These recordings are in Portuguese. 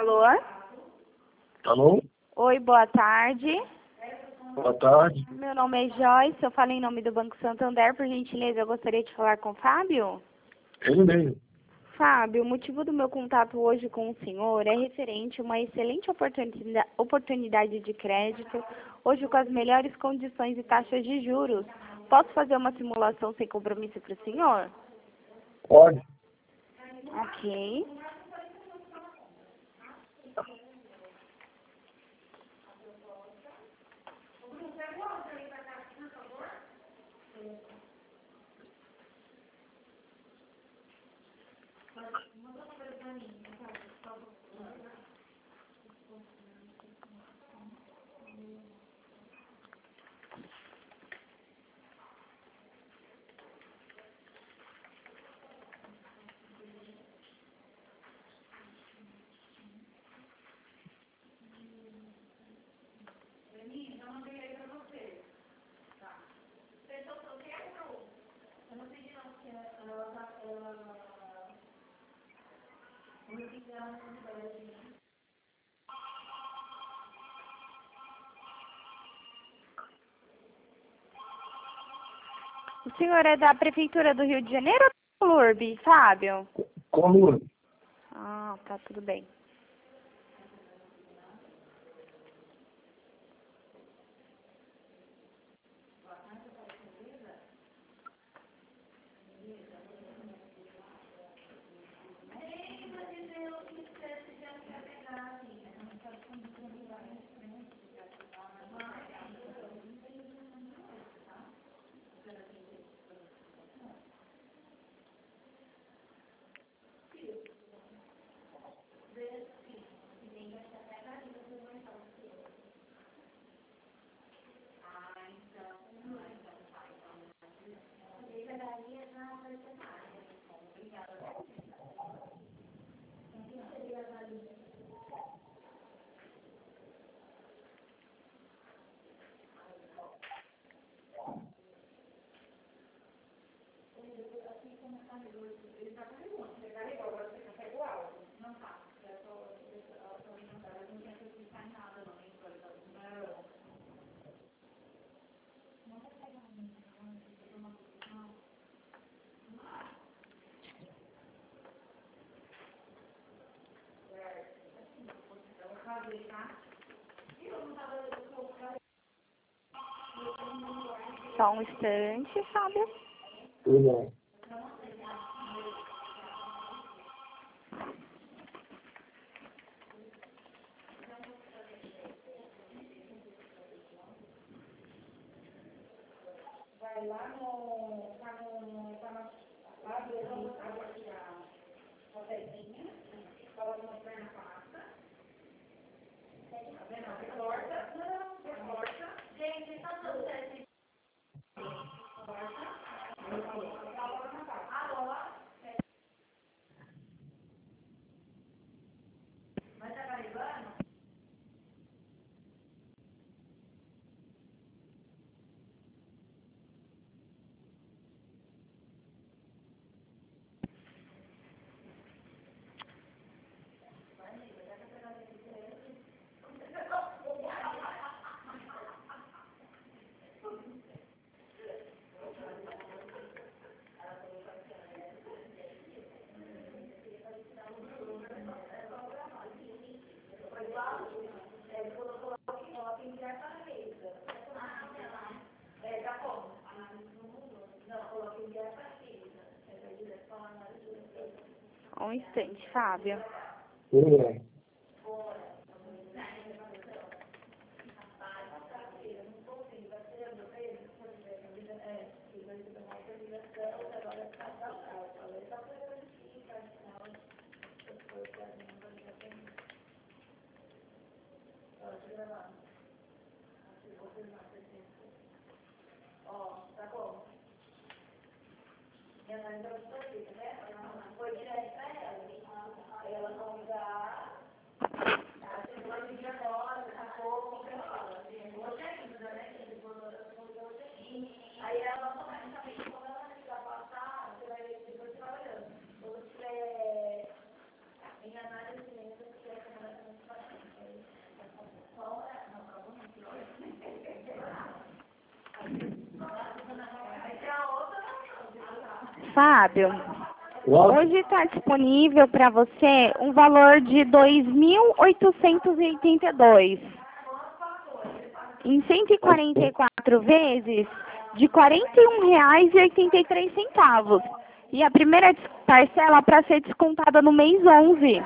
Alô? Alô? Oi, boa tarde. Boa tarde. Meu nome é Joyce, eu falo em nome do Banco Santander. Por gentileza, eu gostaria de falar com o Fábio. Ele mesmo. Fábio, o motivo do meu contato hoje com o senhor é referente a uma excelente oportunidade de crédito, hoje com as melhores condições e taxas de juros. Posso fazer uma simulação sem compromisso para o senhor? Pode. Ok. O senhor é da Prefeitura do Rio de Janeiro ou da Lurb, Fábio? Como? Ah, tá, tudo bem. Só um instante, Fábio. Tudo bem. Um instante, Fábio. Tudo bem. Fábio, Quanto? hoje está disponível para você um valor de 2.882 em 144 vezes de R$ 41,83. E a primeira parcela para ser descontada no mês 11.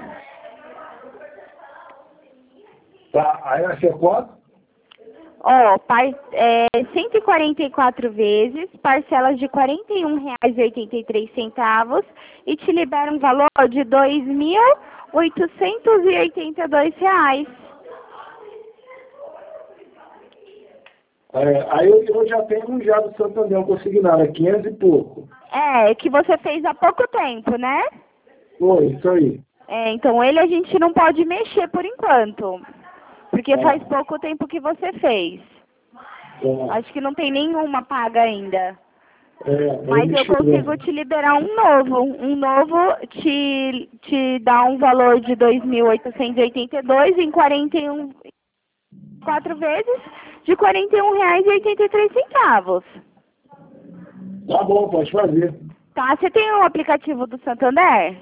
Tá, aí vai ser quanto? Ó, 144 vezes, parcelas de R$ 41,83 e te libera um valor de R$ 2.882. Aí eu já tenho um já do Santander, um consignado, é 500 e pouco. É, que você fez há pouco tempo, né? Foi, isso aí. É, então ele a gente não pode mexer por enquanto, porque faz pouco tempo que você fez. Acho que não tem nenhuma paga ainda. Mas eu consigo te liberar um novo. Um novo te dá um valor de 2.882 em 4 vezes de R$ 41,83. Tá bom, pode fazer. Tá? Você tem o aplicativo do Santander?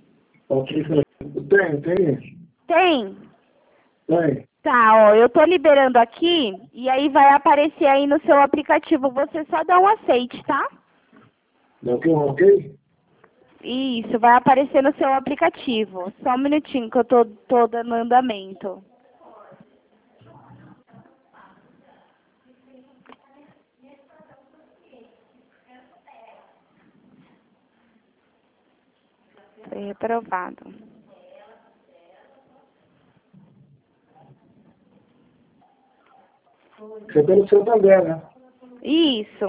Tem. Tem? Tem. Tá, ó, eu tô liberando aqui e aí vai aparecer aí no seu aplicativo. Você só dá um aceite, tá? Ok? Isso, vai aparecer no seu aplicativo. Só um minutinho que eu tô dando andamento. Foi reprovado. Você tem no Santander, né? Isso.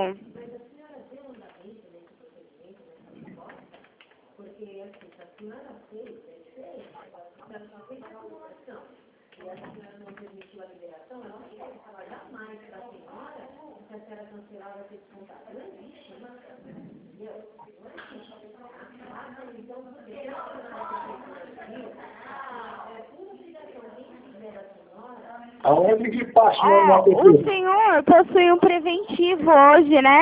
Aonde que passa O senhor possui um preventivo hoje, né?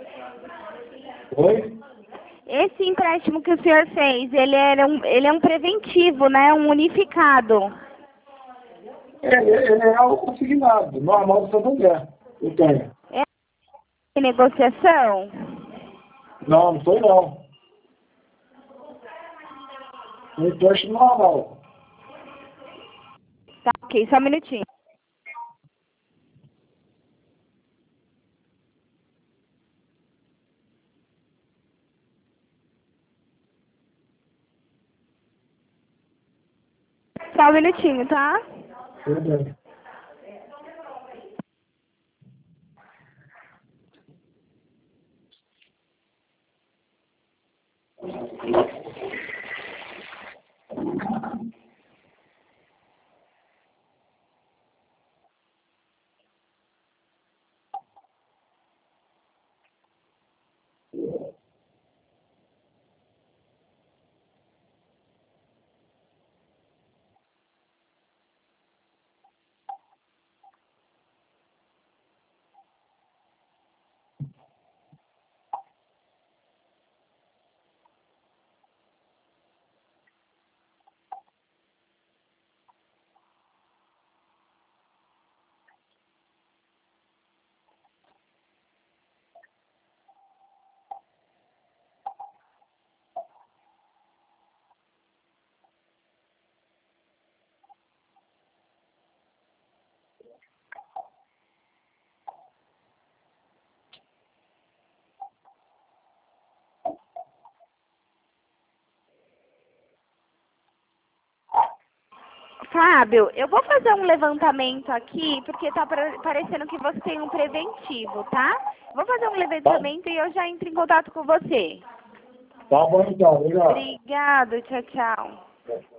Oi? Esse empréstimo que o senhor fez, ele é um preventivo, né? Um unificado. Ele é o consignado, normal do Santander. Eu tenho. É negociação? Não foi não. Um empréstimo normal. Tá, ok, só um minutinho. Só um minutinho, tá? Tudo bem. Fábio, eu vou fazer um levantamento aqui, porque tá parecendo que você tem um preventivo, tá? Vou fazer um levantamento e eu já entro em contato com você. Tá bom então, obrigado. Obrigado, tchau, tchau.